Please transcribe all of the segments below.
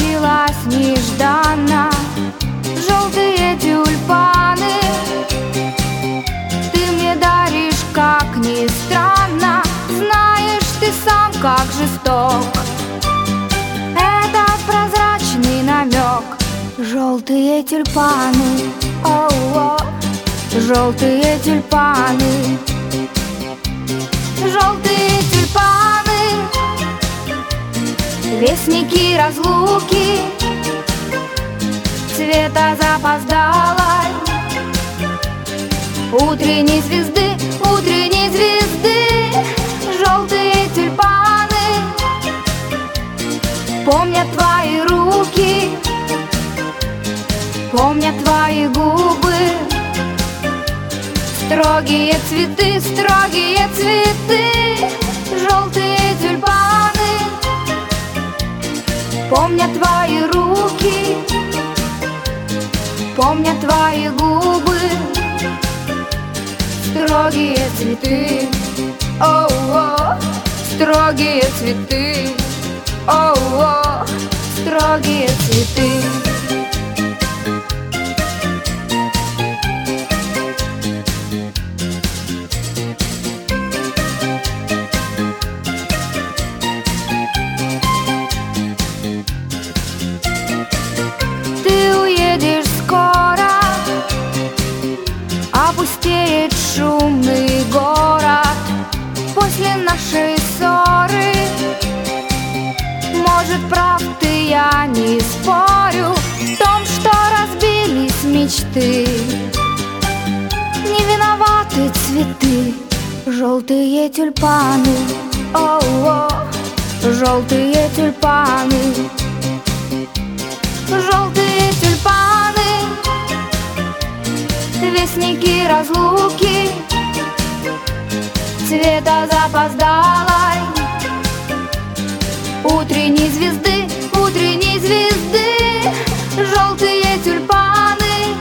случилось нежданно. Желтые тюльпаны ты мне даришь, как ни странно. Знаешь ты сам, как жесток этот прозрачный намек. Желтые тюльпаны, о-о, желтые тюльпаны. Желтые тюльпаны, вестники разлуки, цвета запоздалой утренней звезды, утренней звезды. Желтые тюльпаны помнят твои руки, помнят твои губы. Строгие цветы, строгие цветы. Желтые тюльпаны помнят твои руки, помнят твои губы. Строгие цветы, о-о, строгие цветы, о-о, строгие цветы. Опустеет шумный город после нашей ссоры. Может, прав ты, я не спорю в том, что разбились мечты. Не виноваты цветы, желтые тюльпаны, о-о, желтые тюльпаны. Желтые тюльпаны, вестники разлуки, цвета запоздалой утренней звезды, утренней звезды. Желтые тюльпаны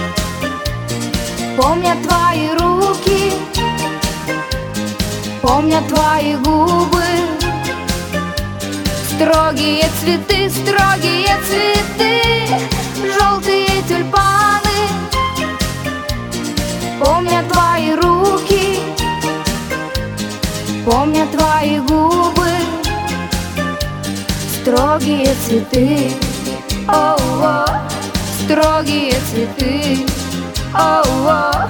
помнят твои руки, помнят твои губы. Строгие цветы, строгие цветы. Желтые тюльпаны помнят твои руки, помнят твои губы. Строгие цветы, о-о, строгие цветы, о-о.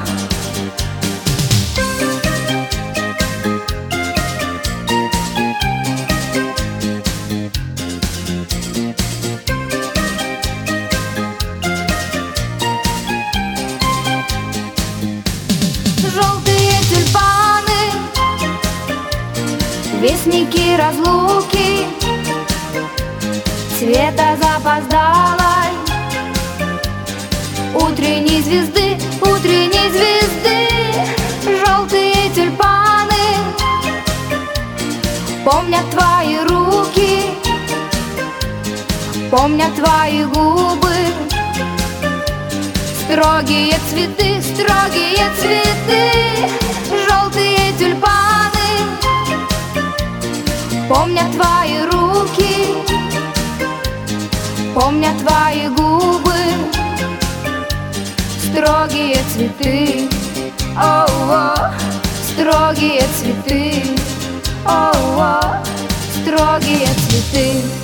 Желтые тюльпаны, вестники разлуки, цвета запоздалой утренней звезды, утренней звезды. Желтые тюльпаны помнят твои руки, помнят твои губы. Строгие цветы, строгие цветы. Желтые тюльпаны помнят твои руки, помнят твои губы. Строгие цветы, о-о, строгие цветы, о-о, строгие цветы.